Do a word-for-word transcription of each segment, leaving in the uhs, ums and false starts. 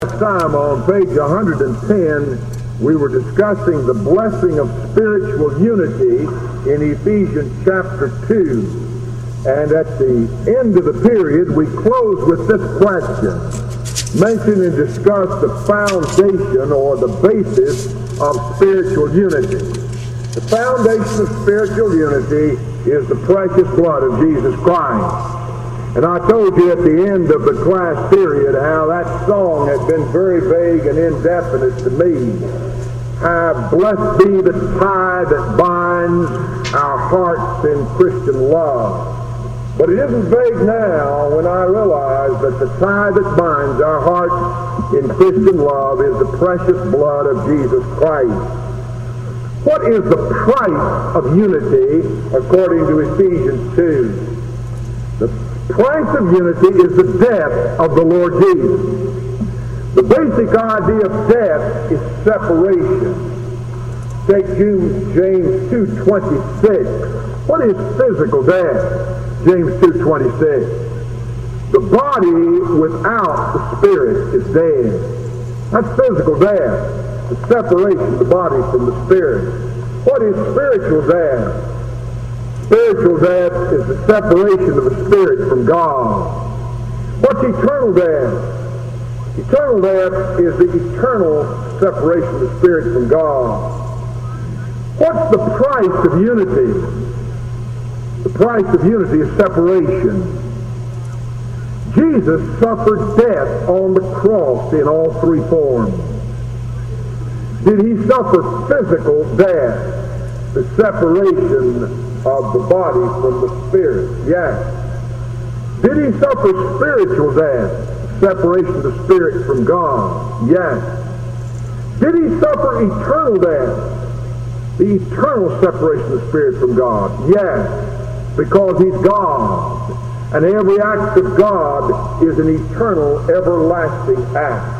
Last time on page one hundred ten, we were discussing the blessing of spiritual unity in Ephesians chapter two. And at the end of the period, we closed with this question. Mention and discuss the foundation or the basis of spiritual unity. The foundation of spiritual unity is the precious blood of Jesus Christ. And I told you at the end of the class period how that song had been very vague and indefinite to me. How blessed be the tie that binds our hearts in Christian love. But it isn't vague now when I realize that the tie that binds our hearts in Christian love is the precious blood of Jesus Christ. What is the price of unity according to Ephesians two? The price of unity is the death of the Lord Jesus. The basic idea of death is separation. Take James two twenty-six. What is physical death? James two twenty-six. The body without the spirit is dead. That's physical death. The separation of the body from the spirit. What is spiritual death? Spiritual death is the separation of the spirit from God. What's eternal death? Eternal death is the eternal separation of the spirit from God. What's the price of unity? The price of unity is separation. Jesus suffered death on the cross in all three forms. Did he suffer physical death, the separation of the body from the spirit? Yes. Did he suffer spiritual death, separation of the spirit from God? Yes. Did he suffer eternal death, the eternal separation of the spirit from God? Yes. Because he's God. And every act of God is an eternal, everlasting act.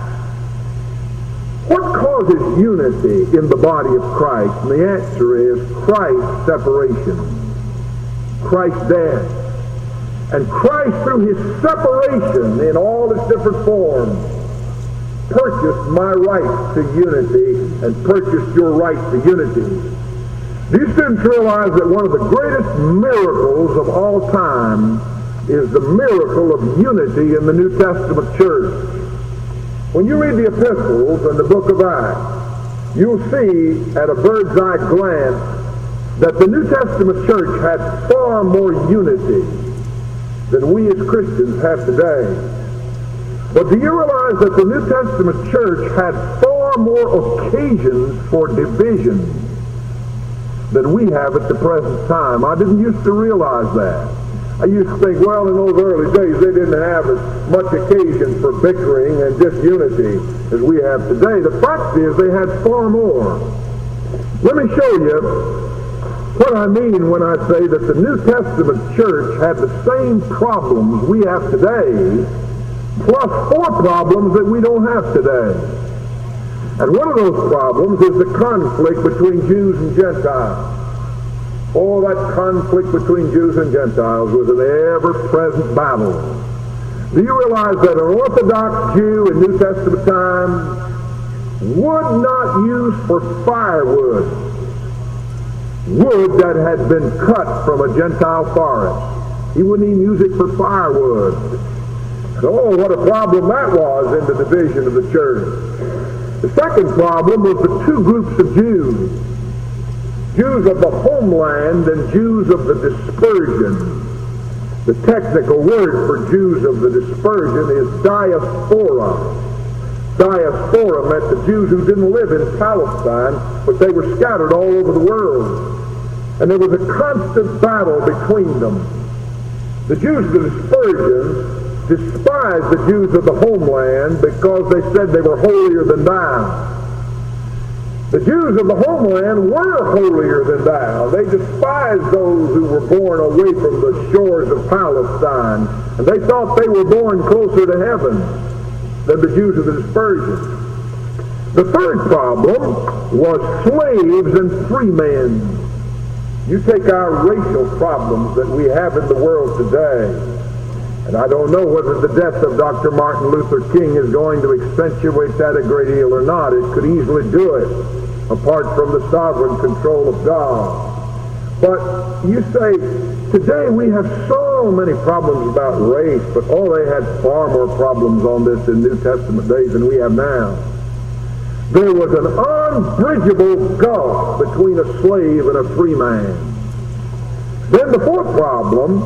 What causes unity in the body of Christ? And the answer is Christ's separation. Christ's death. And Christ, through his separation in all its different forms, purchased my right to unity and purchased your right to unity. Do you students realize that one of the greatest miracles of all time is the miracle of unity in the New Testament church? When you read the epistles and the book of Acts, you'll see at a bird's eye glance that the New Testament church had far more unity than we as Christians have today. But do you realize that the New Testament church had far more occasions for division than we have at the present time? I didn't used to realize that. I used to think, well, in those early days, they didn't have as much occasion for bickering and disunity as we have today. The fact is, they had far more. Let me show you what I mean when I say that the New Testament church had the same problems we have today, plus four problems that we don't have today. And one of those problems is the conflict between Jews and Gentiles. Oh, that conflict between Jews and Gentiles was an ever-present battle. Do you realize that an Orthodox Jew in New Testament time would not use for firewood wood that had been cut from a Gentile forest? He wouldn't even use it for firewood. And oh, what a problem that was in the division of the church. The second problem was the two groups of Jews. Jews of the homeland and Jews of the dispersion. The technical word for Jews of the dispersion is diaspora. Diaspora meant the Jews who didn't live in Palestine, but they were scattered all over the world. And there was a constant battle between them. The Jews of the dispersion despised the Jews of the homeland because they said they were holier than thou. The Jews of the homeland were holier than thou. They despised those who were born away from the shores of Palestine. And they thought they were born closer to heaven than the Jews of the dispersion. The third problem was slaves and free men. You take our racial problems that we have in the world today. And I don't know whether the death of Doctor Martin Luther King is going to accentuate that a great deal or not. It could easily do it, apart from the sovereign control of God. But you say, today we have so many problems about race, but oh, they had far more problems on this in New Testament days than we have now. There was an unbridgeable gulf between a slave and a free man. Then the fourth problem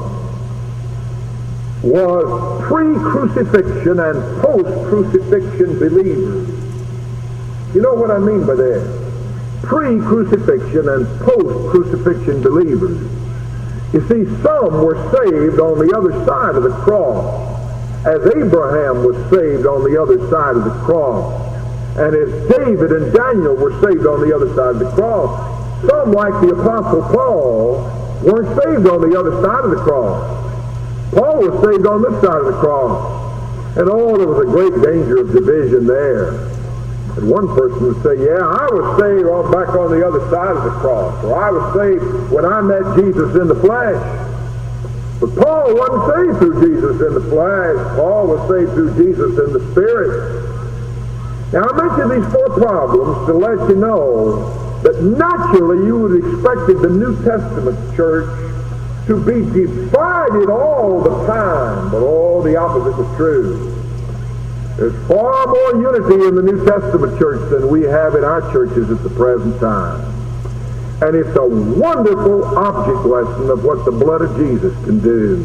was pre-crucifixion and post-crucifixion believers. You know what I mean by that? Pre-crucifixion and post-crucifixion believers. You see, some were saved on the other side of the cross, as Abraham was saved on the other side of the cross, and as David and Daniel were saved on the other side of the cross. Some, like the Apostle Paul, weren't saved on the other side of the cross. Paul was saved on this side of the cross. And oh, there was a great danger of division there. And one person would say, yeah, I was saved on, back on the other side of the cross, or I was saved when I met Jesus in the flesh. But Paul wasn't saved through Jesus in the flesh. Paul was saved through Jesus in the Spirit. Now, I mention these four problems to let you know that naturally you would have expected the New Testament church to be divided all the time, but all the opposite was true. There's far more unity in the New Testament church than we have in our churches at the present time. And it's a wonderful object lesson of what the blood of Jesus can do.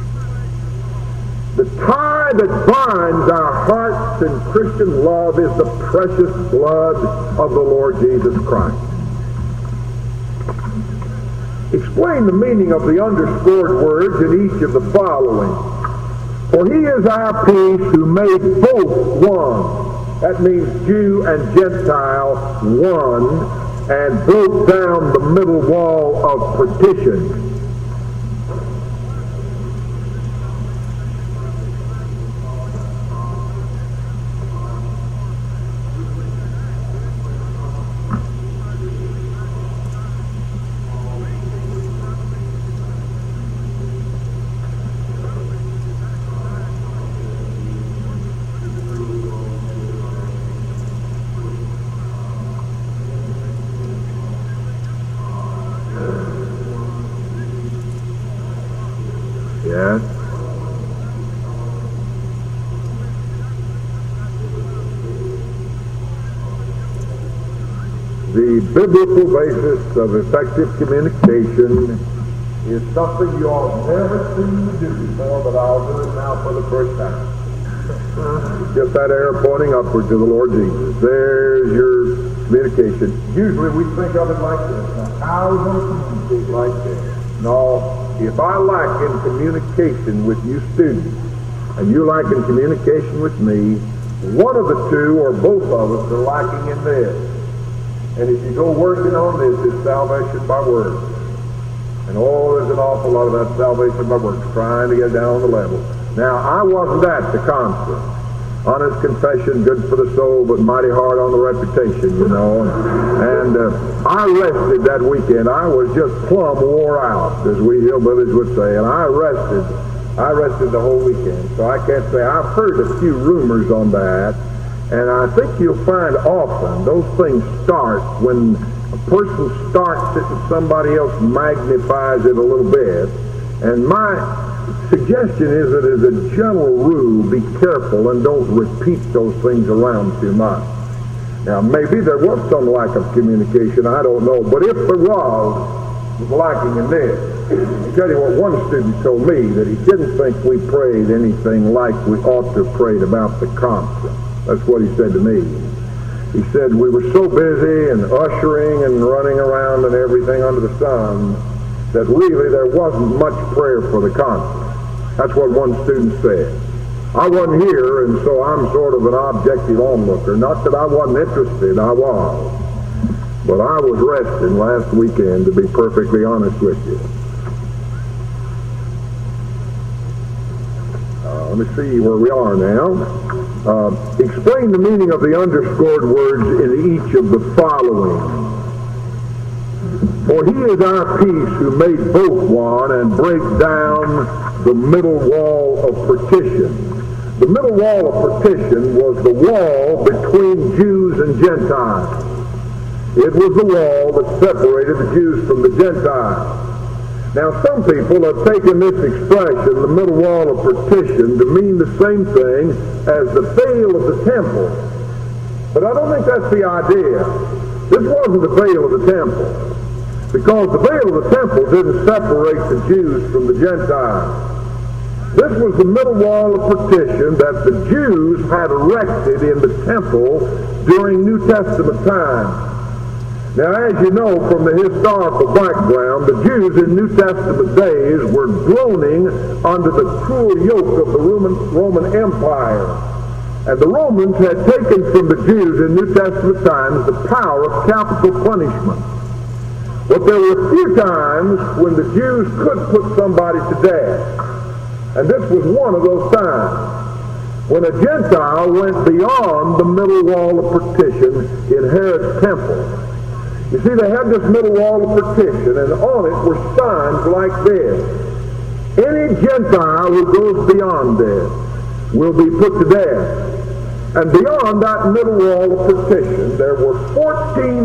The tie that binds our hearts in Christian love is the precious blood of the Lord Jesus Christ. Explain the meaning of the underscored words in each of the following. For he is our peace who made both one. That means Jew and Gentile one, and broke down the middle wall of partition. Yes. The biblical basis of effective communication is something you all never seen me do before, but I'll do it now for the first time. Just that arrow pointing upward to the Lord Jesus. There's your communication. Usually we think of it like this. Now, how are we going to communicate like this? No. If I lack in communication with you students, and you lack in communication with me, one of the two or both of us are lacking in this. And if you go working on this, it's salvation by works. And oh, there's an awful lot of that salvation by works, trying to get down on the level. Now, I wasn't at the conference. Honest confession, good for the soul, but mighty hard on the reputation, you know. And uh, I rested that weekend. I was just plumb wore out, as we hillbillies would say. And I rested. I rested the whole weekend. So I can't say. I've heard a few rumors on that. And I think you'll find often those things start when a person starts it and somebody else magnifies it a little bit. And my suggestion is that as a general rule, be careful and don't repeat those things around too much. Now, maybe there was some lack of communication, I don't know, but if there was, it was lacking in this. I'll tell you what one student told me, that he didn't think we prayed anything like we ought to have prayed about the conference. That's what he said to me. He said we were so busy and ushering and running around and everything under the sun that really there wasn't much prayer for the conference. That's what one student said. I wasn't here, and so I'm sort of an objective onlooker. Not that I wasn't interested, I was. But I was resting last weekend, to be perfectly honest with you. Uh, let me see where we are now. Uh, explain the meaning of the underscored words in each of the following. For he is our peace, who made both one and break down the middle wall of partition. The middle wall of partition was the wall between Jews and Gentiles. It was the wall that separated the Jews from the Gentiles. Now, some people have taken this expression, the middle wall of partition, to mean the same thing as the veil of the temple. But I don't think that's the idea. This wasn't the veil of the temple, because the veil of the temple didn't separate the Jews from the Gentiles. This was the middle wall of partition that the Jews had erected in the temple during New Testament times. Now, as you know from the historical background, the Jews in New Testament days were groaning under the cruel yoke of the Roman, Roman Empire. And the Romans had taken from the Jews in New Testament times the power of capital punishment. But there were a few times when the Jews could put somebody to death. And this was one of those times, when a Gentile went beyond the middle wall of partition in Herod's temple. You see, they had this middle wall of partition, and on it were signs like this. Any Gentile who goes beyond this will be put to death. And beyond that middle wall of partition, there were fourteen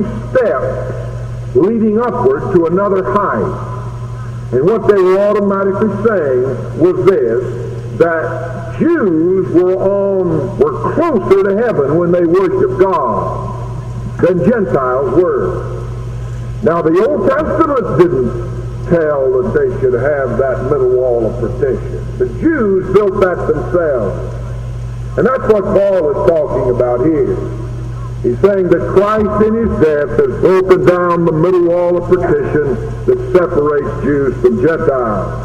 steps leading upward to another height. And what they were automatically saying was this, that Jews were on, were closer to heaven when they worshiped God than Gentiles were. Now, the Old Testament didn't tell that they should have that middle wall of partition. The Jews built that themselves. And that's what Paul is talking about here. He's saying that Christ in his death has broken down the middle wall of partition that separates Jews from Gentiles.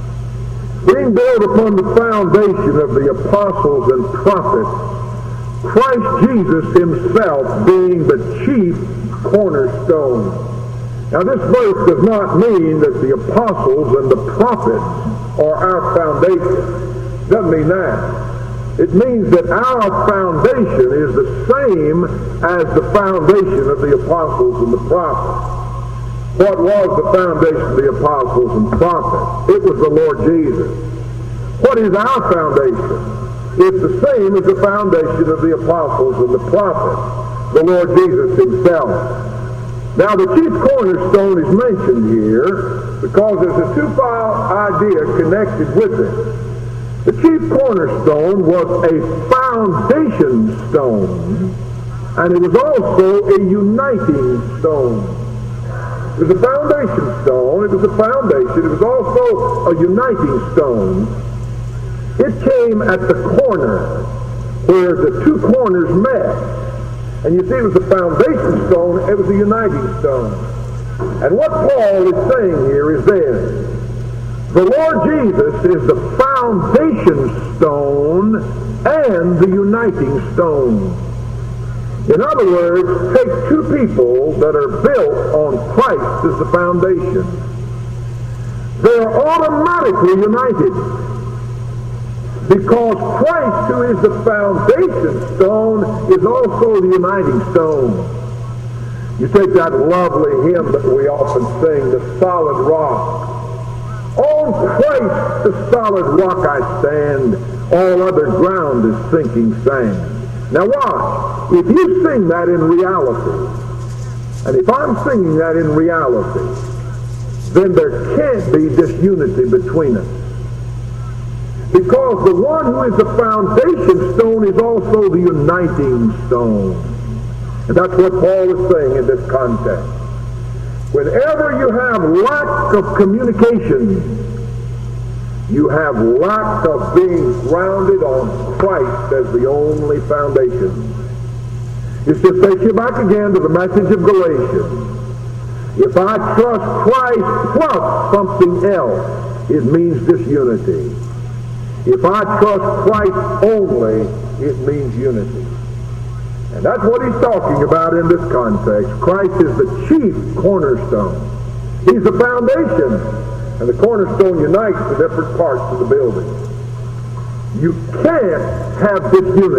Being built upon the foundation of the apostles and prophets, Christ Jesus himself being the chief cornerstone. Now, this verse does not mean that the apostles and the prophets are our foundation. It doesn't mean that. It means that our foundation is the same as the foundation of the apostles and the prophets. What was the foundation of the apostles and prophets? It was the Lord Jesus. What is our foundation? It's the same as the foundation of the apostles and the prophets, the Lord Jesus himself. Now, the chief cornerstone is mentioned here because there's a two-fold idea connected with it. The chief cornerstone was a foundation stone, and it was also a uniting stone. It was a foundation stone, it was a foundation, it was also a uniting stone. It came at the corner where the two corners met. And you see, it was a foundation stone, it was a uniting stone. And what Paul is saying here is this. The Lord Jesus is the foundation stone and the uniting stone. In other words, take two people that are built on Christ as the foundation. They're automatically united. Because Christ, who is the foundation stone, is also the uniting stone. You take that lovely hymn that we often sing, the solid rock. On Christ, the solid rock I stand, all other ground is sinking sand. Now watch, if you sing that in reality, and if I'm singing that in reality, then there can't be disunity between us. Because the one who is the foundation stone is also the uniting stone. And that's what Paul is saying in this context. Whenever you have lack of communication, you have lack of being grounded on Christ as the only foundation. It's to take you back again to the message of Galatians. If I trust Christ plus something else, it means disunity. If I trust Christ only, it means unity. And that's what he's talking about in this context. Christ is the chief cornerstone. He's the foundation. And the cornerstone unites the different parts of the building. You can't have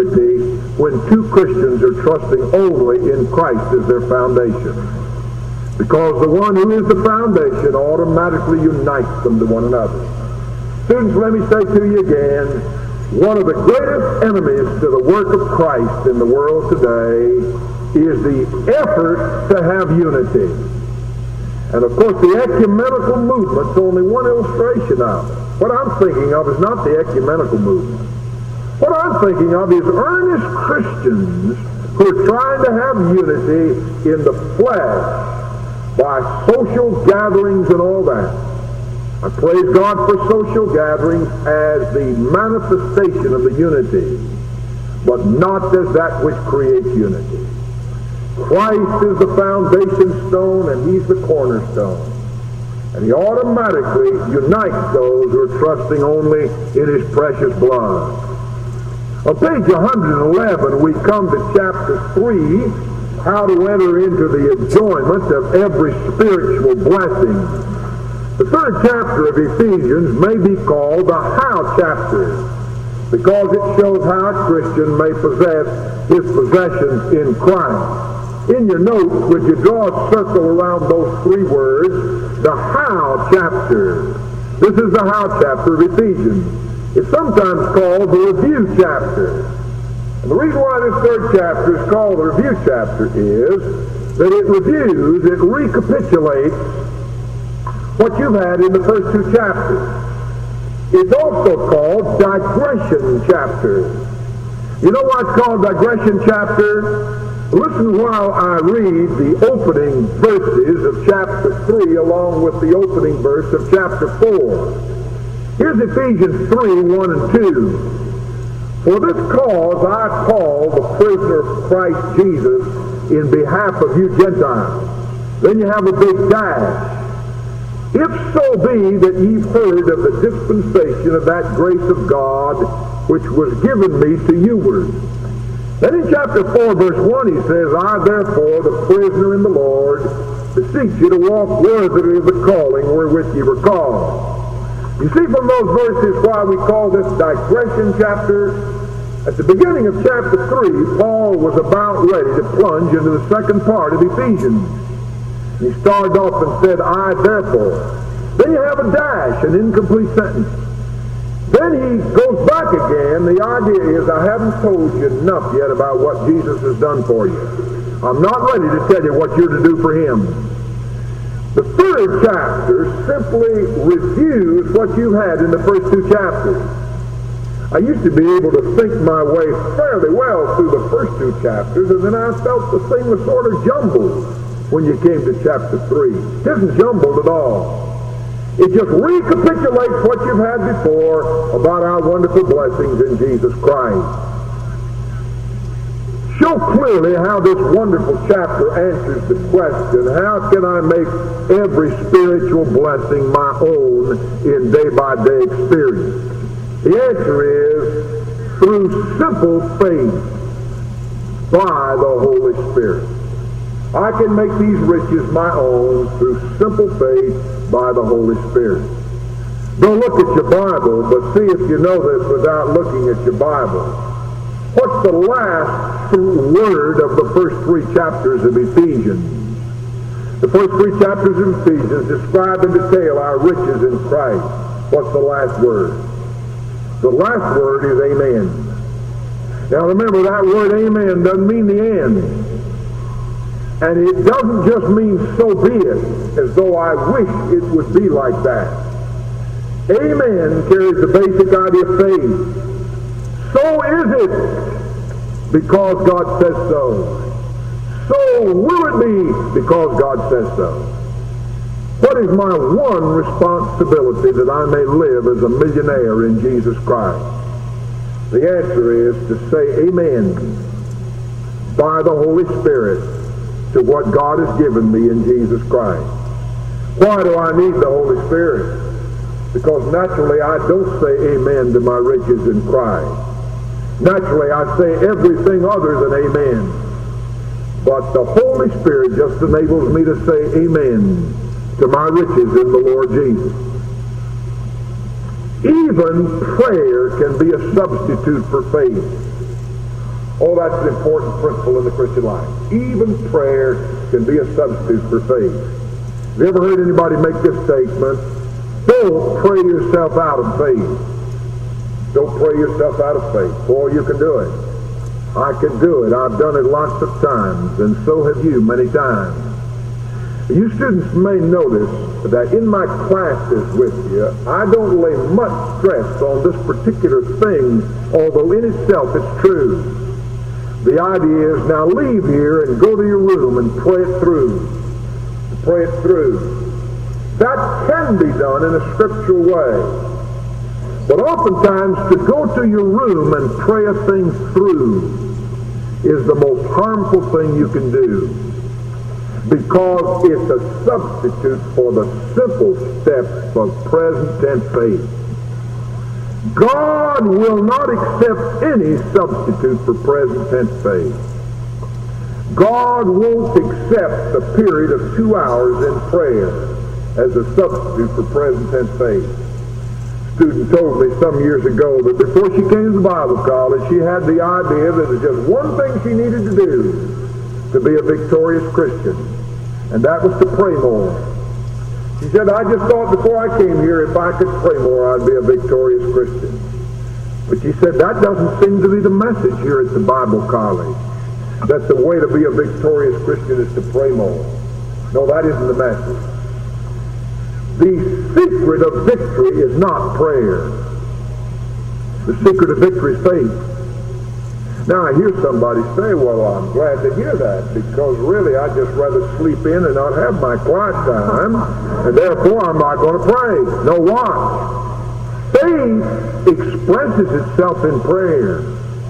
disunity when two Christians are trusting only in Christ as their foundation. because the one who is the foundation automatically unites them to one another. Students, let me say to you again, one of the greatest enemies to the work of Christ in the world today is the effort to have unity. And of course, the ecumenical movement's only one illustration of it. What I'm thinking of is not the ecumenical movement. What I'm thinking of is earnest Christians who are trying to have unity in the flesh by social gatherings and all that. I praise God for social gatherings as the manifestation of the unity, but not as that which creates unity. Christ is the foundation stone and He's the cornerstone. And He automatically unites those who are trusting only in His precious blood. On page one eleven, we come to chapter three, how to enter into the enjoyment of every spiritual blessing. The third chapter of Ephesians may be called the how chapter, because it shows how a Christian may possess his possessions in Christ. In your notes, would you draw a circle around those three words, the how chapter. This is the how chapter of Ephesians. It's sometimes called the review chapter. And the reason why this third chapter is called the review chapter is that it reviews, it recapitulates what you've had in the first two chapters. It's also called digression chapter. You know why it's called digression chapter? Listen while I read the opening verses of chapter three along with the opening verse of chapter four. Here's Ephesians three, one and two. For this cause I, Paul, the prisoner of Christ Jesus, in behalf of you Gentiles. Then you have a big dash. If so be that ye've heard of the dispensation of that grace of God, which was given me to youward. Then in chapter four, verse one, he says, I therefore, the prisoner in the Lord, beseech you to walk worthily of the calling wherewith ye were called. You see from those verses why we call this digression chapter. At the beginning of chapter three, Paul was about ready to plunge into the second part of Ephesians. He started off and said, I therefore. Then you have a dash, an incomplete sentence. Then he goes back again. The idea is, I haven't told you enough yet about what Jesus has done for you. I'm not ready to tell you what you're to do for Him. The third chapter simply reviews what you had in the first two chapters. I used to be able to think my way fairly well through the first two chapters, and then I felt the thing was sort of jumbled when you came to chapter three. It isn't jumbled at all. It just recapitulates what you've had before about our wonderful blessings in Jesus Christ. Show clearly how this wonderful chapter answers the question, how can I make every spiritual blessing my own in day-by-day experience? The answer is through simple faith by the Holy Spirit. I can make these riches my own through simple faith by the Holy Spirit. Don't look at your Bible, but see if you know this without looking at your Bible. What's the last word of the first three chapters of Ephesians? The first three chapters of Ephesians describe in detail our riches in Christ. What's the last word? The last word is amen. Now remember, that word amen doesn't mean the end. And it doesn't just mean so be it, as though I wish it would be like that. Amen carries the basic idea of faith. So is it because God says so. So will it be because God says so. What is my one responsibility that I may live as a millionaire in Jesus Christ? The answer is to say amen by the Holy Spirit to what God has given me in Jesus Christ. Why do I need the Holy Spirit? Because naturally I don't say amen to my riches in Christ. Naturally I say everything other than amen. But the Holy Spirit just enables me to say amen to my riches in the Lord Jesus. Even prayer can be a substitute for faith. Oh, that's an important principle in the Christian life. Even prayer can be a substitute for faith. Have you ever heard anybody make this statement? Don't pray yourself out of faith. Don't pray yourself out of faith. Boy, you can do it. I can do it. I've done it lots of times, and so have you many times. You students may notice that in my classes with you, I don't lay much stress on this particular thing, although in itself it's true. The idea is now leave here and go to your room and pray it through. Pray it through. That can be done in a scriptural way. But oftentimes to go to your room and pray a thing through is the most harmful thing you can do, because it's a substitute for the simple steps of present tense faith. God will not accept any substitute for present tense faith. God won't accept the period of two hours in prayer as a substitute for present tense faith. A student told me some years ago that before she came to Bible college, she had the idea that there's just one thing she needed to do to be a victorious Christian, and that was to pray more. She said, I just thought before I came here, if I could pray more, I'd be a victorious Christian. But she said, that doesn't seem to be the message here at the Bible college, that the way to be a victorious Christian is to pray more. No, that isn't the message. The secret of victory is not prayer. The secret of victory is faith. Now I hear somebody say, well, I'm glad to hear that, because really I'd just rather sleep in and not have my quiet time, and therefore I'm not going to pray. No, watch. Faith expresses itself in prayer.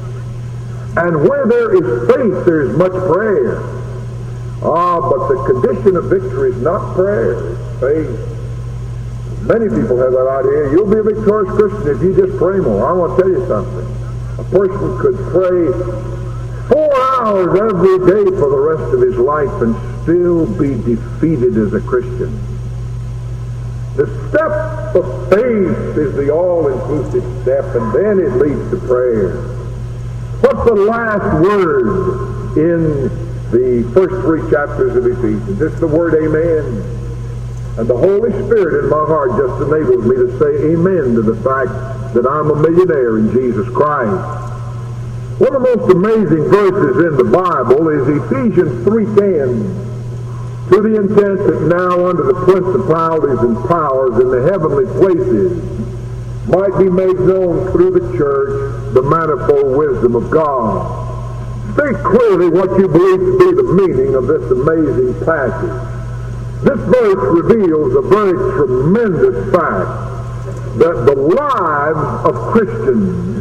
And where there is faith, there is much prayer. Ah, but the condition of victory is not prayer, it's faith. Many people have that idea. You'll be a victorious Christian if you just pray more. I want to tell you something. A person could pray four hours every day for the rest of his life and still be defeated as a Christian. The step of faith is the all-inclusive step, and then it leads to prayer. What's the last word in the first three chapters of Ephesians? It's the word amen. And the Holy Spirit in my heart just enables me to say amen to the fact that I'm a millionaire in Jesus Christ. One of the most amazing verses in the Bible is Ephesians three ten. To the intent that now under the principalities and powers in the heavenly places might be made known through the church the manifold wisdom of God. State clearly what you believe to be the meaning of this amazing passage. This verse reveals a very tremendous fact, that the lives of Christians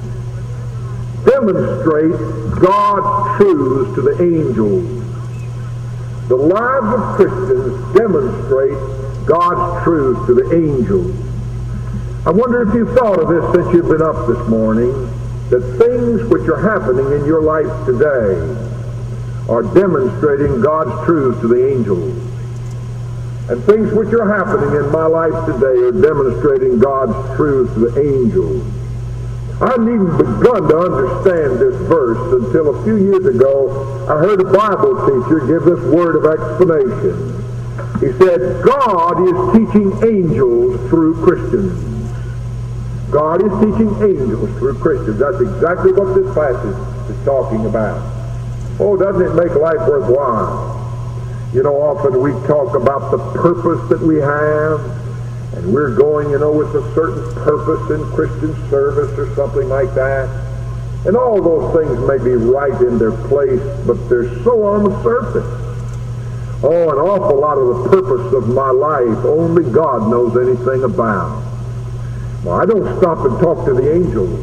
demonstrate God's truths to the angels. The lives of Christians demonstrate God's truths to the angels. I wonder if you've thought of this since you've been up this morning, that things which are happening in your life today are demonstrating God's truths to the angels. And things which are happening in my life today are demonstrating God's truth to the angels. I hadn't even begun to understand this verse until a few years ago I heard a Bible teacher give this word of explanation. He said, God is teaching angels through Christians. God is teaching angels through Christians. That's exactly what this passage is talking about. Oh, doesn't it make life worthwhile? You know, often we talk about the purpose that we have, and we're going, you know, with a certain purpose in Christian service or something like that. And all those things may be right in their place, but they're so on the surface. Oh, an awful lot of the purpose of my life only God knows anything about. Well, I don't stop and talk to the angels.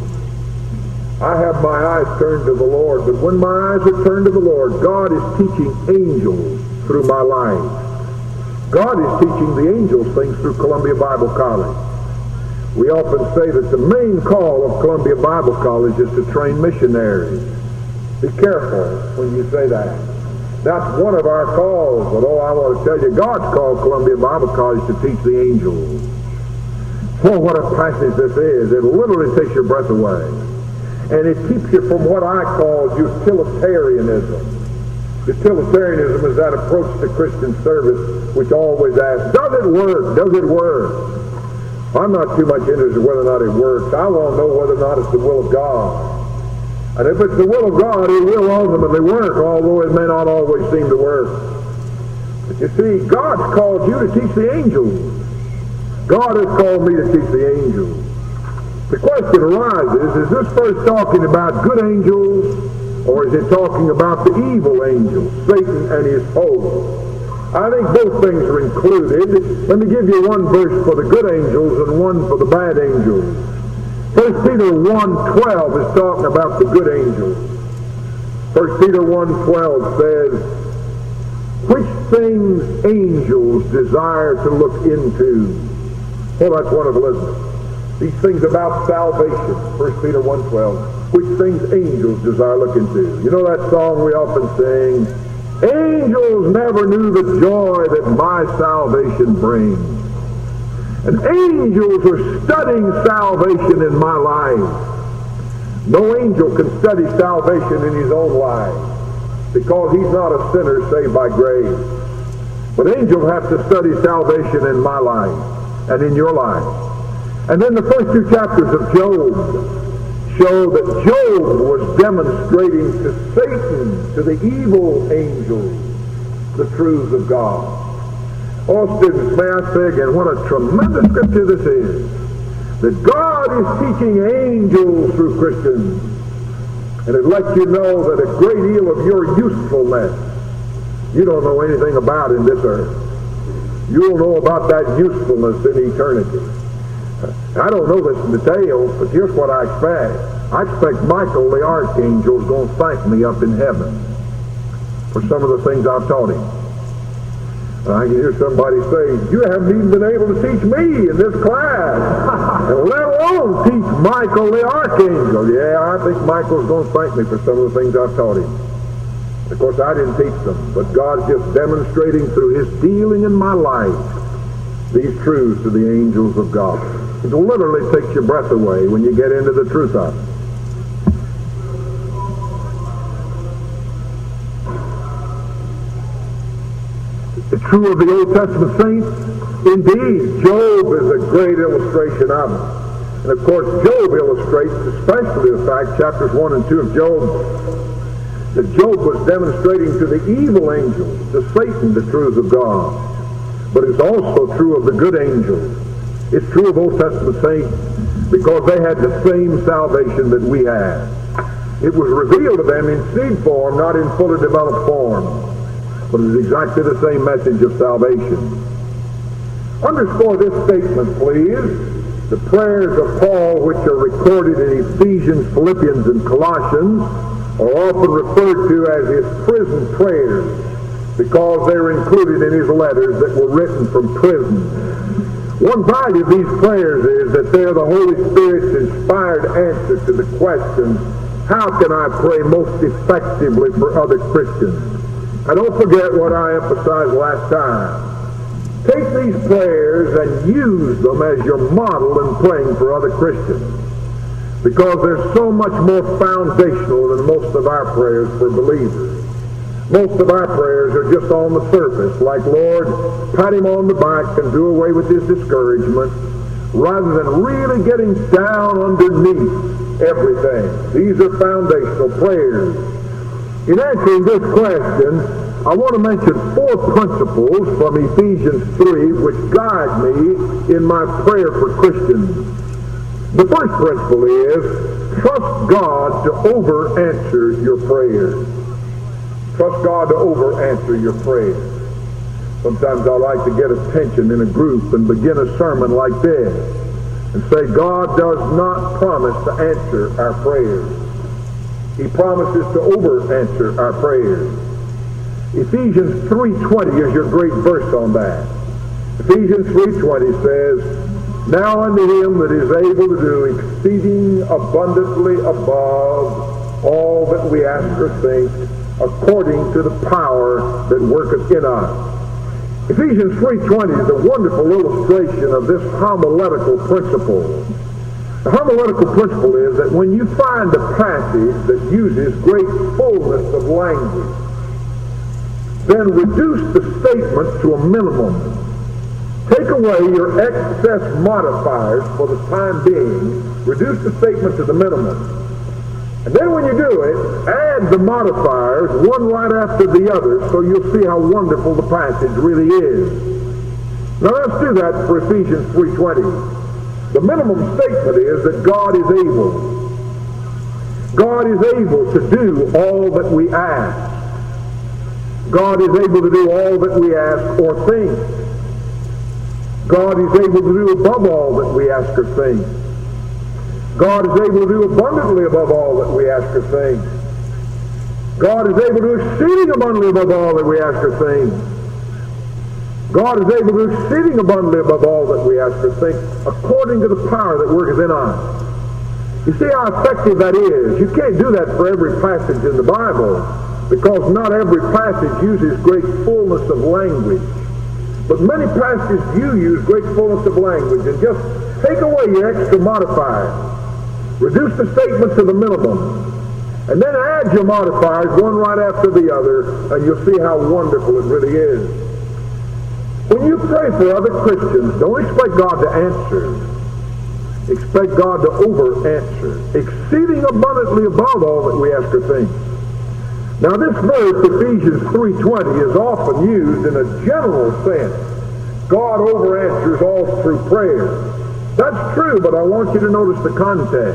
I have my eyes turned to the Lord, but when my eyes are turned to the Lord, God is teaching angels through my life. God is teaching the angels things through Columbia Bible College. We often say that the main call of Columbia Bible College is to train missionaries. Be careful when you say that. That's one of our calls, but oh, I want to tell you, God's called Columbia Bible College to teach the angels. Oh, what a passage this is. It literally takes your breath away. And it keeps you from what I call utilitarianism. Utilitarianism is that approach to Christian service which always asks, does it work? Does it work? I'm not too much interested in whether or not it works. I want to know whether or not it's the will of God. And if it's the will of God, it will ultimately work, although it may not always seem to work. But you see, God's called you to teach the angels. God has called me to teach the angels. The question arises, is this first talking about good angels, or is it talking about the evil angels, Satan and his hosts? I think both things are included. Let me give you one verse for the good angels and one for the bad angels. First Peter one twelve is talking about the good angels. First Peter one twelve says, which things angels desire to look into. Oh, that's wonderful, isn't it? These things about salvation. First Peter one twelve. Which things angels desire to look into. You know that song we often sing? Angels never knew the joy that my salvation brings. And angels are studying salvation in my life. No angel can study salvation in his own life because he's not a sinner saved by grace. But angels have to study salvation in my life and in your life. And then the first two chapters of Job show that Job was demonstrating to Satan, to the evil angels, the truths of God. Oh, students, may I say again, what a tremendous scripture this is. That God is teaching angels through Christians. And it lets you know that a great deal of your usefulness you don't know anything about in this earth. You'll know about that usefulness in eternity. I don't know this in detail, but here's what I expect. I expect Michael the Archangel is going to thank me up in heaven for some of the things I've taught him. And I can hear somebody say, you haven't even been able to teach me in this class, and let alone teach Michael the Archangel. Yeah, I think Michael's going to thank me for some of the things I've taught him. Of course, I didn't teach them, but God's just demonstrating through his dealing in my life these truths to the angels of God. It literally takes your breath away when you get into the truth of it. It's true of the Old Testament saints. Indeed, Job is a great illustration of it. And of course, Job illustrates especially the fact, chapters one and two of Job, that Job was demonstrating to the evil angels, to Satan, the truths of God. But it's also true of the good angels. It's true of Old Testament saints because they had the same salvation that we had. It was revealed to them in seed form, not in fully developed form. But it's exactly the same message of salvation. Underscore this statement, please. The prayers of Paul, which are recorded in Ephesians, Philippians, and Colossians, are often referred to as his prison prayers because they are included in his letters that were written from prison. One value of these prayers is that they are the Holy Spirit's inspired answer to the question, how can I pray most effectively for other Christians? And don't forget what I emphasized last time. Take these prayers and use them as your model in praying for other Christians. Because they're so much more foundational than most of our prayers for believers. Most of our prayers are just on the surface, like, Lord, pat him on the back and do away with his discouragement, rather than really getting down underneath everything. These are foundational prayers. In answering this question, I want to mention four principles from Ephesians three which guide me in my prayer for Christians. The first principle is, trust God to over-answer your prayers. Trust God to over-answer your prayers. Sometimes I like to get attention in a group and begin a sermon like this and say, God does not promise to answer our prayers. He promises to over-answer our prayers. Ephesians three twenty is your great verse on that. Ephesians three twenty says, now unto him that is able to do exceeding abundantly above all that we ask or think, according to the power that worketh in us. Ephesians three twenty is a wonderful illustration of this homiletical principle. The homiletical principle is that when you find a passage that uses great fullness of language, then reduce the statement to a minimum. Take away your excess modifiers for the time being. Reduce the statement to the minimum. And then when you do it, add the modifiers one right after the other so you'll see how wonderful the passage really is. Now let's do that for Ephesians three twenty. The minimum statement is that God is able. God is able to do all that we ask. God is able to do all that we ask or think. God is able to do above all that we ask or think. God is able to do abundantly above all that we ask or think. God is able to do exceeding abundantly above all that we ask or think. God is able to do exceeding abundantly above all that we ask or think, according to the power that worketh in us. You see how effective that is. You can't do that for every passage in the Bible, because not every passage uses great fullness of language. But many passages do use great fullness of language, and just take away your extra modifiers. Reduce the statement to the minimum. And then add your modifiers one right after the other, and you'll see how wonderful it really is. When you pray for other Christians, don't expect God to answer. Expect God to over-answer, exceeding abundantly above all that we ask or think. Now this verse, Ephesians three twenty, is often used in a general sense. God over-answers all through prayer. That's true, but I want you to notice the context.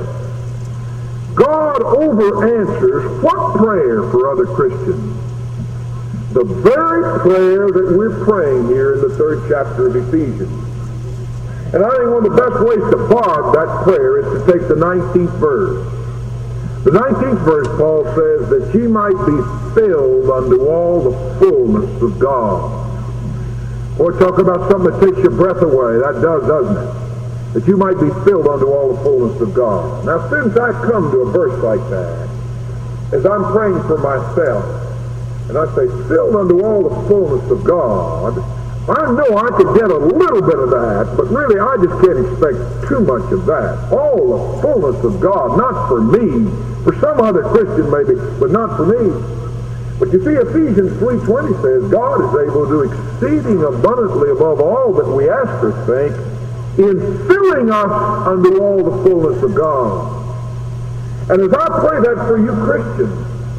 God over-answers what prayer for other Christians? The very prayer that we're praying here in the third chapter of Ephesians. And I think one of the best ways to barb that prayer is to take the nineteenth verse. The nineteenth verse, Paul says, that ye might be filled unto all the fullness of God. Or talk about something that takes your breath away. That does, doesn't it? That you might be filled unto all the fullness of God. Now, as soon as I come to a verse like that, as I'm praying for myself, and I say, filled unto all the fullness of God, I know I could get a little bit of that, but really I just can't expect too much of that. All the fullness of God, not for me, for some other Christian maybe, but not for me. But you see, Ephesians three twenty says, God is able to do exceeding abundantly above all that we ask or think, in filling us unto all the fullness of God. And as I pray that for you Christians,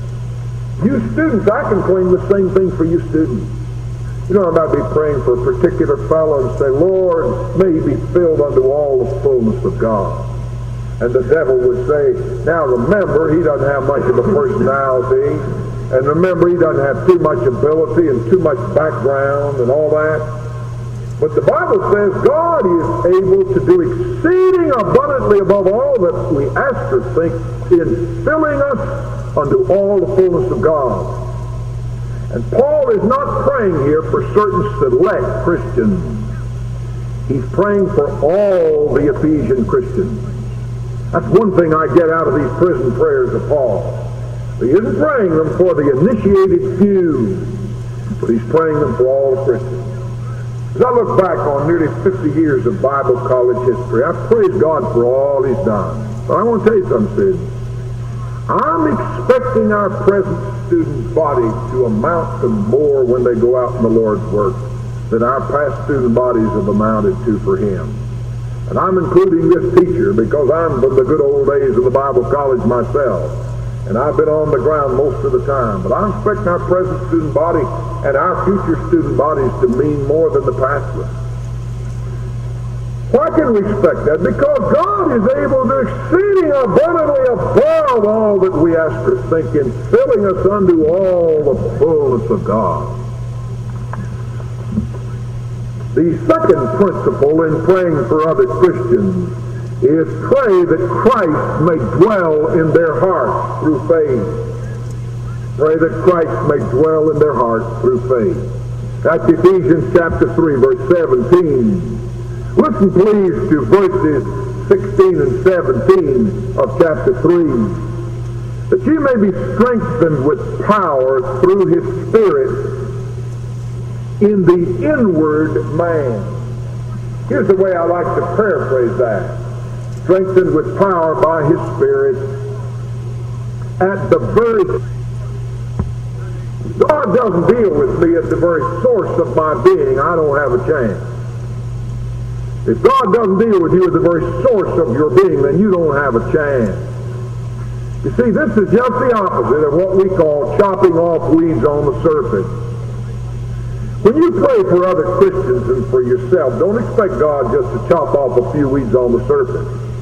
you students, I can claim the same thing for you students. You know, I might be praying for a particular fellow and say, Lord, may he be filled unto all the fullness of God. And the devil would say, now remember, he doesn't have much of a personality, and remember, he doesn't have too much ability and too much background and all that. But the Bible says God is able to do exceeding abundantly above all that we ask or think, in filling us unto all the fullness of God. And Paul is not praying here for certain select Christians. He's praying for all the Ephesian Christians. That's one thing I get out of these prison prayers of Paul. He isn't praying them for the initiated few, but he's praying them for all the Christians. As I look back on nearly fifty years of Bible college history, I praise God for all he's done. But I want to tell you something, students. I'm expecting our present student body to amount to more when they go out in the Lord's work than our past student bodies have amounted to for him. And I'm including this teacher because I'm from the good old days of the Bible college myself. And I've been on the ground most of the time. But I'm expecting our present student body and our future student bodies to mean more than the past one. Why can we expect that? Because God is able to exceeding abundantly above all that we ask or think, in filling us unto all the fullness of God. The second principle in praying for other Christians is pray that Christ may dwell in their hearts through faith. Pray that Christ may dwell in their hearts through faith. That's Ephesians chapter three, verse seventeen. Listen please to verses sixteen and seventeen of chapter three. That ye may be strengthened with power through his Spirit in the inward man. Here's the way I like to paraphrase that. strengthened with power by his Spirit at the very... God doesn't deal with me at the very source of my being. I don't have a chance. If God doesn't deal with you at the very source of your being, then you don't have a chance. You see, this is just the opposite of what we call chopping off weeds on the surface. When you pray for other Christians and for yourself, don't expect God just to chop off a few weeds on the surface.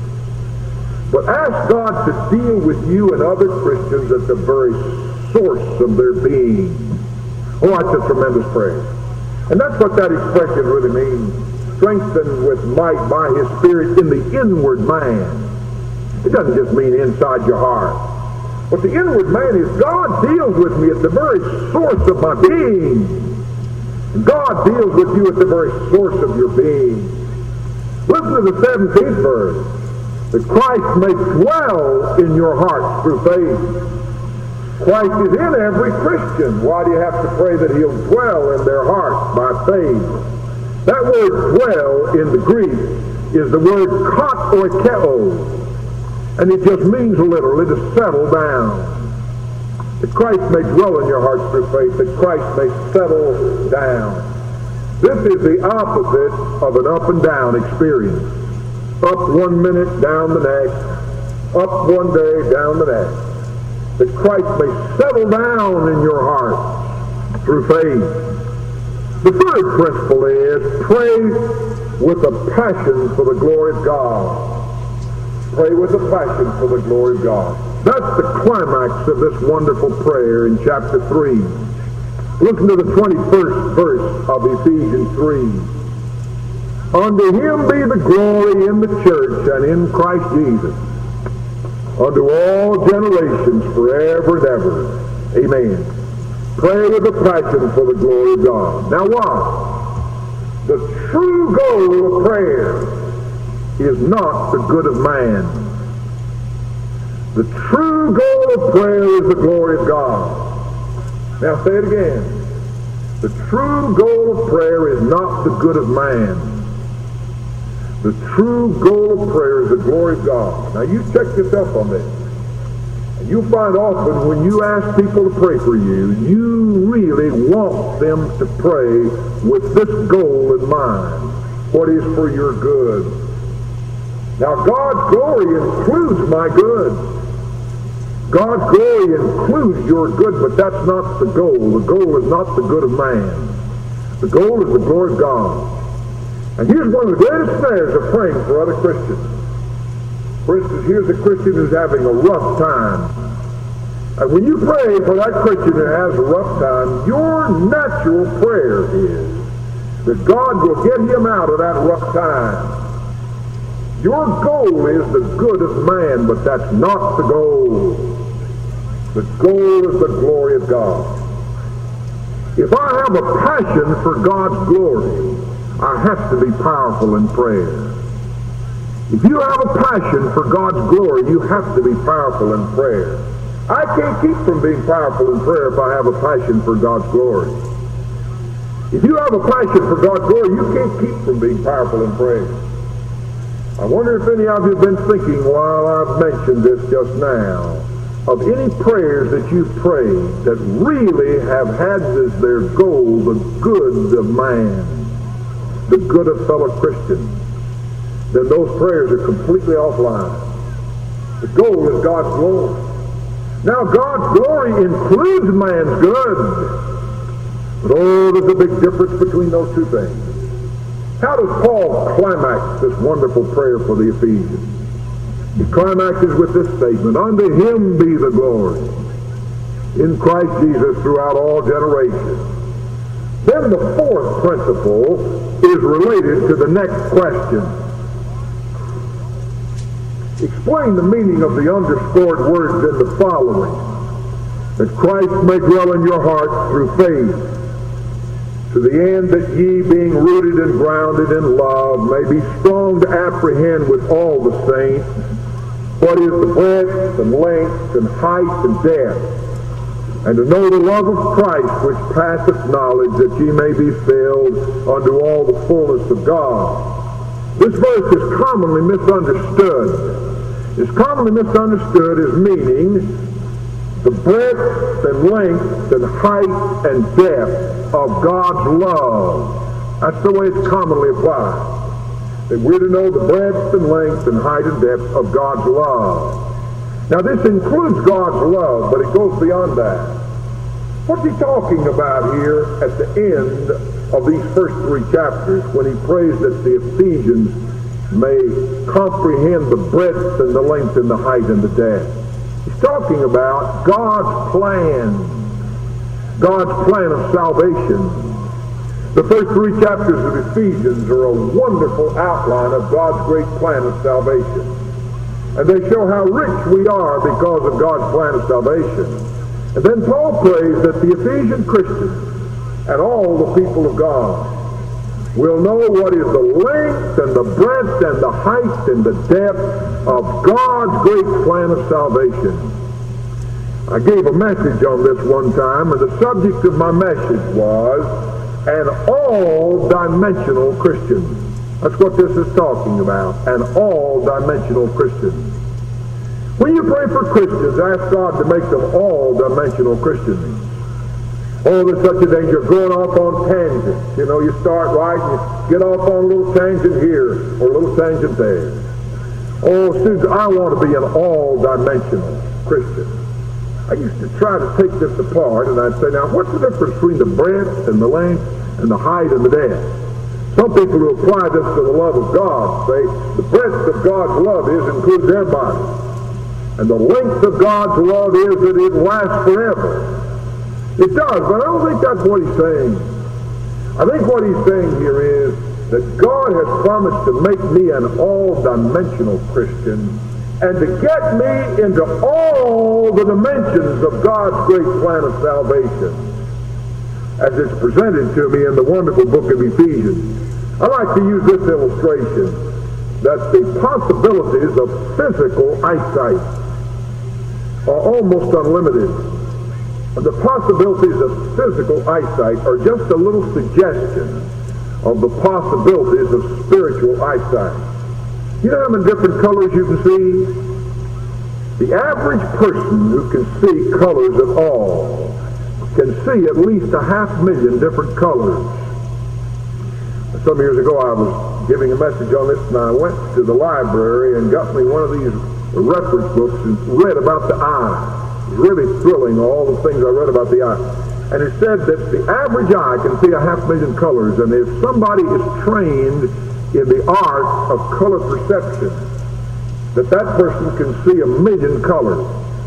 But ask God to deal with you and other Christians at the very source of their being. Oh, that's a tremendous prayer. And that's what that expression really means. Strengthened with might by his Spirit in the inward man. It doesn't just mean inside your heart. But the inward man is God deals with me at the very source of my being. And God deals with you at the very source of your being. Listen to the seventeenth verse. That Christ may dwell in your hearts through faith. Christ is in every Christian. Why do you have to pray that he'll dwell in their hearts by faith? That word dwell in the Greek is the word katoikeo. And it just means literally to settle down. That Christ may dwell in your hearts through faith. That Christ may settle down. This is the opposite of an up and down experience. Up one minute, down the next. Up one day, down the next. That Christ may settle down in your heart through faith. The third principle is pray with a passion for the glory of God. Pray with a passion for the glory of God. That's the climax of this wonderful prayer in chapter three. Listen to the twenty-first verse of Ephesians three. Unto him be the glory in the church and in Christ Jesus, unto all generations forever and ever. Amen. Pray with a passion for the glory of God. Now what? The true goal of prayer is not the good of man. The true goal of prayer is the glory of God. Now say it again. The true goal of prayer is not the good of man. The true goal of prayer is the glory of God. Now you check yourself on this. And you'll find often when you ask people to pray for you, you really want them to pray with this goal in mind. What is for your good. Now God's glory includes my good. God's glory includes your good, but that's not the goal. The goal is not the good of man. The goal is the glory of God. And here's one of the greatest snares of praying for other Christians. For instance, here's a Christian who's having a rough time. And when you pray for that Christian who has a rough time, your natural prayer is that God will get him out of that rough time. Your goal is the good of man, but that's not the goal. The goal is the glory of God. If I have a passion for God's glory, I have to be powerful in prayer. If you have a passion for God's glory, you have to be powerful in prayer. I can't keep from being powerful in prayer if I have a passion for God's glory. If you have a passion for God's glory, you can't keep from being powerful in prayer. I wonder if any of you have been thinking while I've mentioned this just now of any prayers that you've prayed that really have had as their goal the good of man, the good of fellow Christians. Then those prayers are completely offline. The goal is God's glory. Now God's glory includes man's good. But oh, there's a big difference between those two things. How does Paul climax this wonderful prayer for the Ephesians? He climaxes with this statement, unto him be the glory in Christ Jesus throughout all generations. Then the fourth principle is related to the next question. Explain the meaning of the underscored words in the following. That Christ may dwell in your hearts through faith, to the end that ye, being rooted and grounded in love, may be strong to apprehend with all the saints what is the breadth and length and height and depth, and to know the love of Christ which passeth knowledge, that ye may be filled unto all the fullness of God. This verse is commonly misunderstood. It's commonly misunderstood as meaning the breadth and length and height and depth of God's love. That's the way it's commonly applied. That we're to know the breadth and length and height and depth of God's love. Now this includes God's love, but it goes beyond that. What's he talking about here at the end of these first three chapters when he prays that the Ephesians may comprehend the breadth and the length and the height and the depth? He's talking about God's plan, God's plan of salvation. The first three chapters of Ephesians are a wonderful outline of God's great plan of salvation. And they show how rich we are because of God's plan of salvation. And then Paul prays that the Ephesian Christians and all the people of God will know what is the length and the breadth and the height and the depth of God's great plan of salvation. I gave a message on this one time, and the subject of my message was an all-dimensional Christian. That's what this is talking about, an all-dimensional Christian. When you pray for Christians, ask God to make them all-dimensional Christians. Oh, there's such a danger of going off on tangents. You know, you start right and you get off on a little tangent here or a little tangent there. Oh, students, I want to be an all-dimensional Christian. I used to try to take this apart, and I'd say, now, what's the difference between the breadth and the length and the height and the depth? Some people who apply this to the love of God say the breadth of God's love is includes everybody. And the length of God's love is that it lasts forever. It does, but I don't think that's what he's saying. I think what he's saying here is that God has promised to make me an all-dimensional Christian and to get me into all the dimensions of God's great plan of salvation as it's presented to me in the wonderful book of Ephesians. I like to use this illustration that the possibilities of physical eyesight are almost unlimited. The possibilities of physical eyesight are just a little suggestion of the possibilities of spiritual eyesight. You know how many different colors you can see? The average person who can see colors at all can see at least a half million different colors. Some years ago I was giving a message on this, and I went to the library and got me one of these reference books and read about the eye. It was really thrilling, all the things I read about the eye. And it said that the average eye can see a half million colors, and if somebody is trained in the art of color perception, that that person can see a million colors.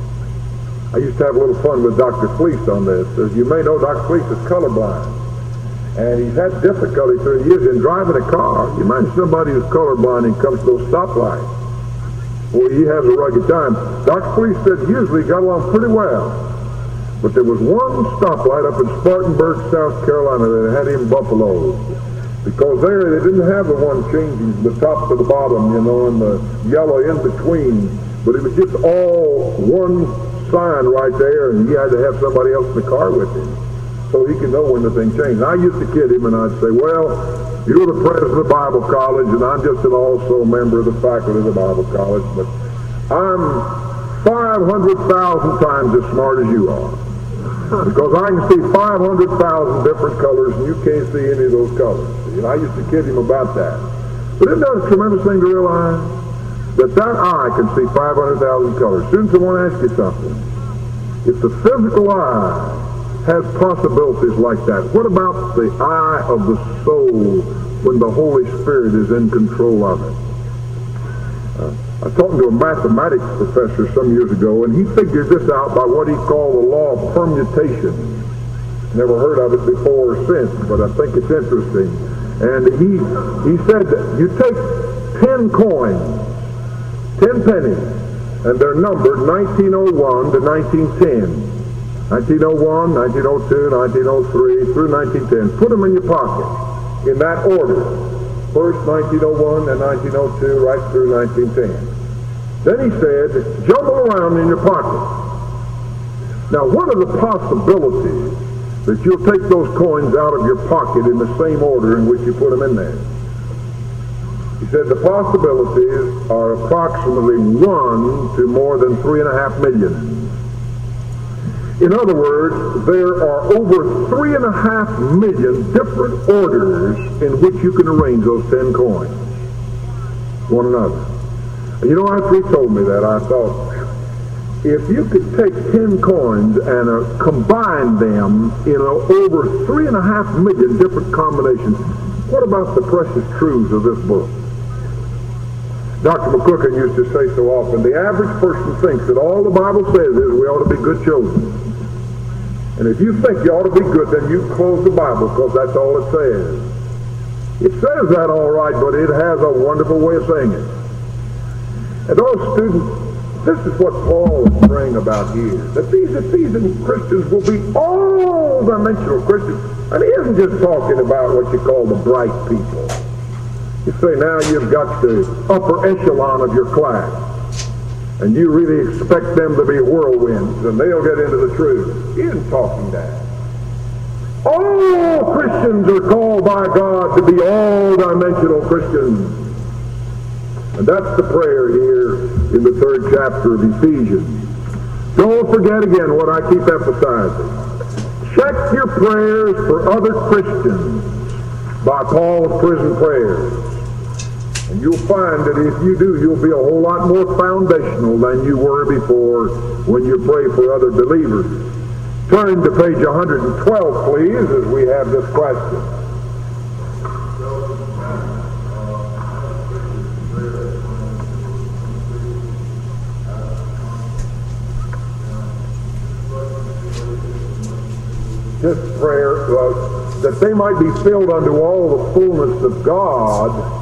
I used to have a little fun with Doctor Fleece on this. As you may know, Doctor Fleece is colorblind, and he's had difficulty through the years in driving a car. You imagine somebody who's colorblind and comes to those stoplights. Well, he has a rugged time. Doctor Fleece said usually he got along pretty well. But there was one stoplight up in Spartanburg, South Carolina that had him buffaloed. Because there they didn't have the one changing the top to the bottom, you know, and the yellow in between. But it was just all one sign right there, and he had to have somebody else in the car with him so he could know when the thing changed. And I used to kid him, and I'd say, well, you're the president of the Bible College, and I'm just an also member of the faculty of the Bible College, but I'm five hundred thousand times as smart as you are. Because I can see five hundred thousand different colors, and you can't see any of those colors. And I used to kid him about that. But isn't that a tremendous thing to realize? That that eye can see five hundred thousand colors. Students, I want to ask you something. If the physical eye has possibilities like that, what about the eye of the soul when the Holy Spirit is in control of it? Uh, I was talking to a mathematics professor some years ago, and he figured this out by what he called the law of permutation. Never heard of it before or since, but I think it's interesting. And he he said that you take ten coins, ten pennies, and they're numbered nineteen oh one to nineteen ten. nineteen oh one, nineteen oh two, nineteen oh three, through nineteen ten. Put them in your pocket in that order. First nineteen oh one, then nineteen oh two, right through nineteen ten. Then he said, jumble around in your pocket. Now, what are the possibilities that you'll take those coins out of your pocket in the same order in which you put them in there? You said the possibilities are approximately one to more than three and a half million. In other words, there are over three and a half million different orders in which you can arrange those ten coins, one another. And you know, after he told me that, I thought, if you could take ten coins and uh, combine them in uh, over three and a half million different combinations, what about the precious truths of this book? Doctor McCookin used to say so often, the average person thinks that all the Bible says is we ought to be good children. And if you think you ought to be good, then you close the Bible, because that's all it says. It says that all right, but it has a wonderful way of saying it. And those students, this is what Paul is praying about here, that these Ephesian Christians will be all-dimensional Christians. And he isn't just talking about what you call the bright people. You say now you've got the upper echelon of your class, and you really expect them to be whirlwinds, and they'll get into the truth. He isn't talking that. All Christians are called by God to be all-dimensional Christians. And that's the prayer here in the third chapter of Ephesians. Don't forget again what I keep emphasizing. Check your prayers for other Christians by Paul's prison prayers. And you'll find that if you do, you'll be a whole lot more foundational than you were before when you pray for other believers. Turn to page one hundred twelve, please, as we have this question. This prayer, uh, that they might be filled unto all the fullness of God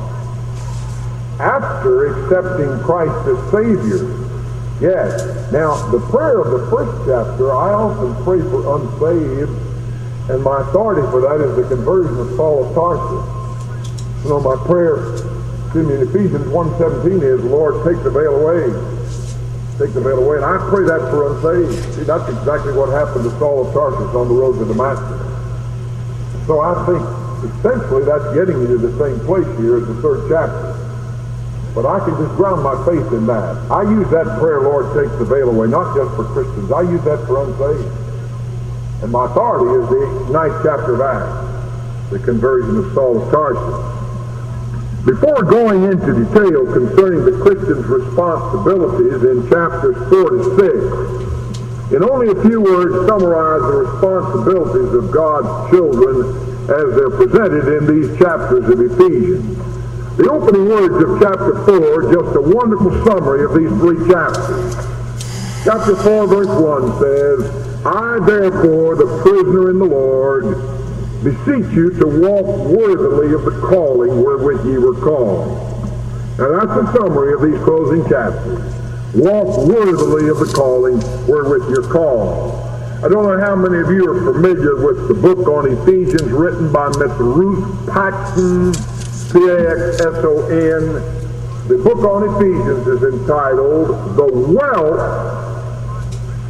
after accepting Christ as Savior. Yes. Now, the prayer of the first chapter, I often pray for unsaved, and my authority for that is the conversion of Saul of Tarsus. You know, my prayer in Ephesians one seventeen is, Lord, take the veil away. Take the veil away. And I pray that for unsaved. See, that's exactly what happened to Saul of Tarsus on the road to Damascus. So I think, essentially, that's getting you to the same place here as the third chapter. But I can just ground my faith in that. I use that prayer, Lord, take the veil away, not just for Christians. I use that for unsaved. And my authority is the ninth chapter of Acts, the conversion of Saul of Tarsus. Before going into detail concerning the Christian's responsibilities in chapters four to six, in only a few words summarize the responsibilities of God's children as they're presented in these chapters of Ephesians. The opening words of chapter four, just a wonderful summary of these three chapters. Chapter four, verse one says, I therefore, the prisoner in the Lord, beseech you to walk worthily of the calling wherewith ye were called. Now that's the summary of these closing chapters. Walk worthily of the calling wherewith you're called. I don't know how many of you are familiar with the book on Ephesians written by Miss Ruth Paxson, P A X S O N. The book on Ephesians is entitled The Wealth,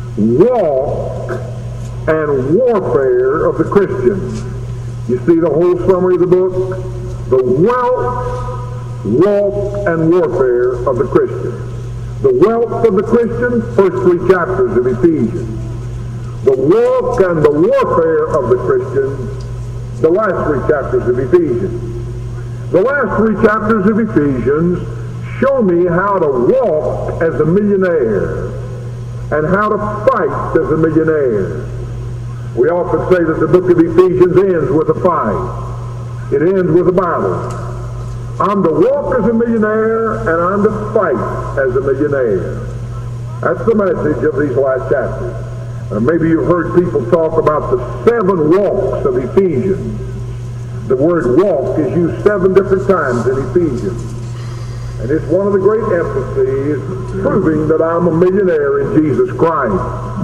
Walk, and Warfare of the Christian. You see the whole summary of the book? The wealth, walk, and warfare of the Christian. The wealth of the Christian, first three chapters of Ephesians. The walk and the warfare of the Christian, the last three chapters of Ephesians. The last three chapters of Ephesians show me how to walk as a millionaire and how to fight as a millionaire. We often say that the book of Ephesians ends with a fight. It ends with a battle. I'm to walk as a millionaire and I'm to fight as a millionaire. That's the message of these last chapters. Uh, maybe you've heard people talk about the seven walks of Ephesians. The word walk is used seven different times in Ephesians. And it's one of the great emphases proving that I'm a millionaire in Jesus Christ.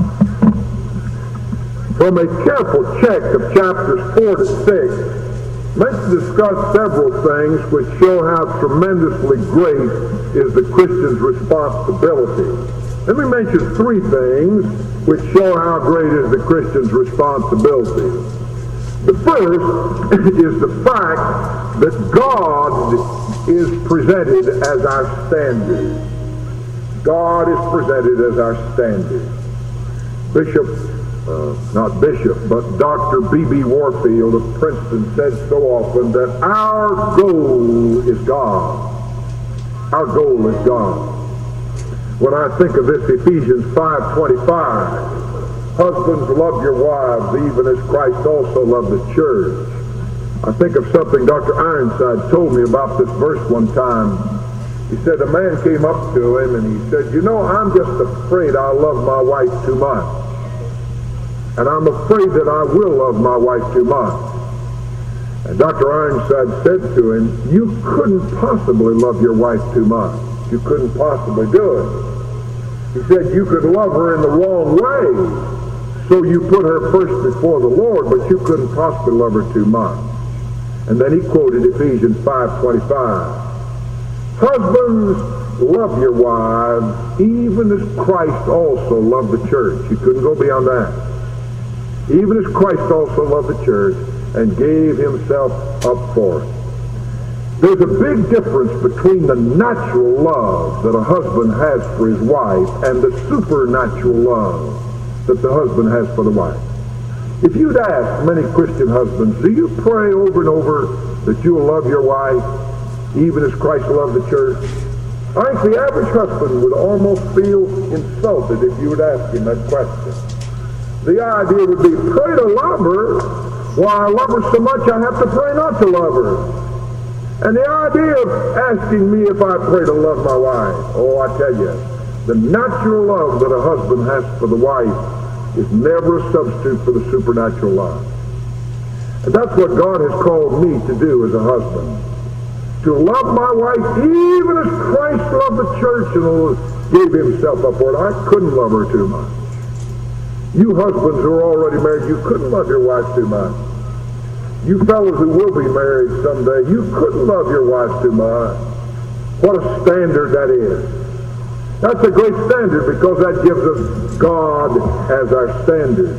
From a careful check of chapters four to six, let's discuss several things which show how tremendously great is the Christian's responsibility. Let me mention three things which show how great is the Christian's responsibility. The first is the fact that God is presented as our standard. God is presented as our standard. Bishop, uh, not Bishop, but Doctor B B Warfield of Princeton said so often that our goal is God. Our goal is God. When I think of this Ephesians five twenty-five, husbands, love your wives, even as Christ also loved the church. I think of something Doctor Ironside told me about this verse one time. He said a man came up to him and he said, you know, I'm just afraid I love my wife too much. And I'm afraid that I will love my wife too much. And Doctor Ironside said to him, you couldn't possibly love your wife too much. You couldn't possibly do it. He said you could love her in the wrong way, so you put her first before the Lord, but you couldn't possibly love her too much. And then he quoted Ephesians five twenty-five. Husbands, love your wives, even as Christ also loved the church. You couldn't go beyond that. Even as Christ also loved the church and gave himself up for it. There's a big difference between the natural love that a husband has for his wife and the supernatural love that the husband has for the wife. If you'd ask many Christian husbands, do you pray over and over that you'll love your wife even as Christ loved the church? I think the average husband would almost feel insulted if you would ask him that question. The idea would be, pray to love her. Why, I love her so much I have to pray not to love her. And the idea of asking me if I pray to love my wife, oh, I tell you, the natural love that a husband has for the wife is never a substitute for the supernatural love. And that's what God has called me to do as a husband. To love my wife even as Christ loved the church and gave himself up for it. I couldn't love her too much. You husbands who are already married, you couldn't love your wife too much. You fellows who will be married someday, you couldn't love your wife too much. What a standard that is. That's a great standard because that gives us God as our standard.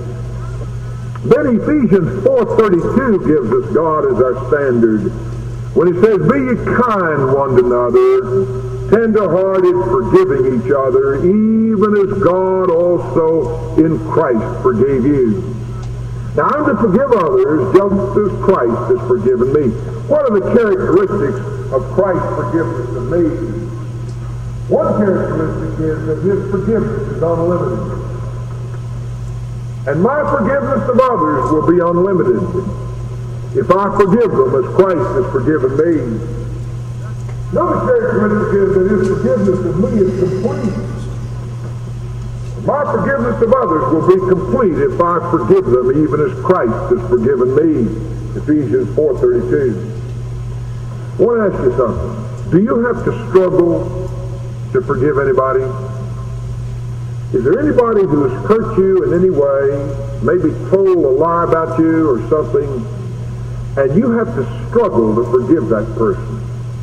Then Ephesians four thirty-two gives us God as our standard when he says, be ye kind one to another, tender-hearted, forgiving each other, even as God also in Christ forgave you. Now, I'm to forgive others just as Christ has forgiven me. What are the characteristics of Christ's forgiveness of me? One characteristic is that his forgiveness is unlimited. And my forgiveness of others will be unlimited if I forgive them as Christ has forgiven me. Another characteristic is that his forgiveness of me is complete. My forgiveness of others will be complete if I forgive them even as Christ has forgiven me. Ephesians four thirty-two. I want to ask you something. Do you have to struggle to forgive anybody? Is there anybody who has hurt you in any way, maybe told a lie about you or something, and you have to struggle to forgive that person?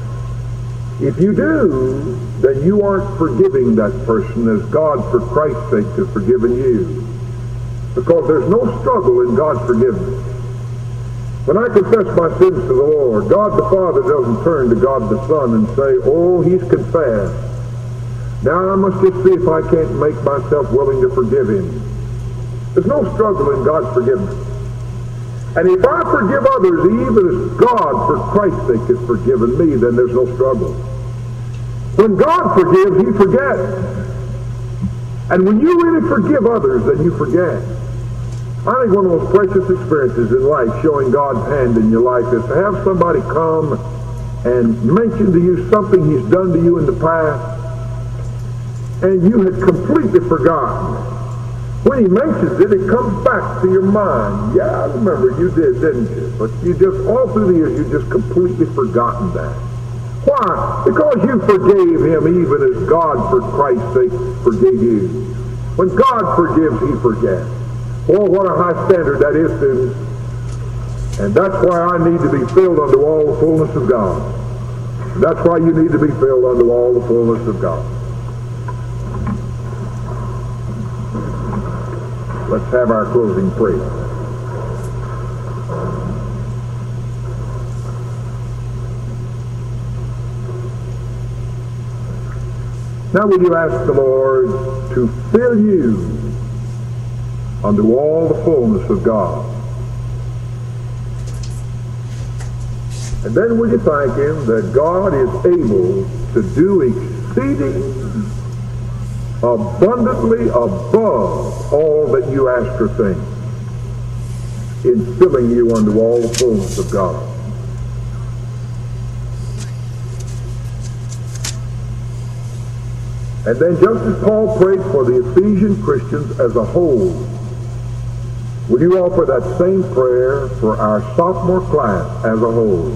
If you do, then you aren't forgiving that person as God, for Christ's sake, has forgiven you. Because there's no struggle in God's forgiveness. When I confess my sins to the Lord, God the Father doesn't turn to God the Son and say, oh, he's confessed. Now I must just see if I can't make myself willing to forgive him. There's no struggle in God's forgiveness. And if I forgive others even as God, for Christ's sake, has forgiven me, then there's no struggle. When God forgives, he forgets. And when you really forgive others, then you forget. I think one of the most precious experiences in life, showing God's hand in your life, is to have somebody come and mention to you something he's done to you in the past, and you had completely forgotten. When he mentions it, it comes back to your mind. Yeah, I remember you did, didn't you? But you just, all through the years, you've just completely forgotten that. Why? Because you forgave him even as God, for Christ's sake, forgave you. When God forgives, he forgets. Oh, what a high standard that is, students. And that's why I need to be filled unto all the fullness of God. That's why you need to be filled unto all the fullness of God. Let's have our closing prayer. Now will you ask the Lord to fill you unto all the fullness of God? And then will you thank Him that God is able to do exceeding abundantly above all that you ask or think, in filling you unto all the fullness of God. And then just as Paul prayed for the Ephesian Christians as a whole, will you offer that same prayer for our sophomore class as a whole?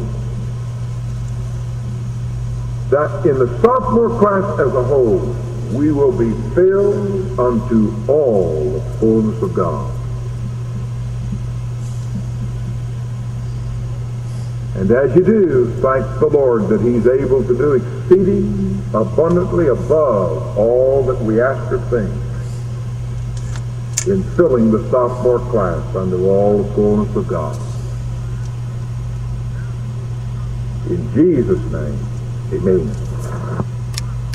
That in the sophomore class as a whole, we will be filled unto all the fullness of God. And as you do, thank the Lord that He's able to do exceeding abundantly above all that we ask or think in filling the sophomore class unto all the fullness of God. In Jesus' name, amen.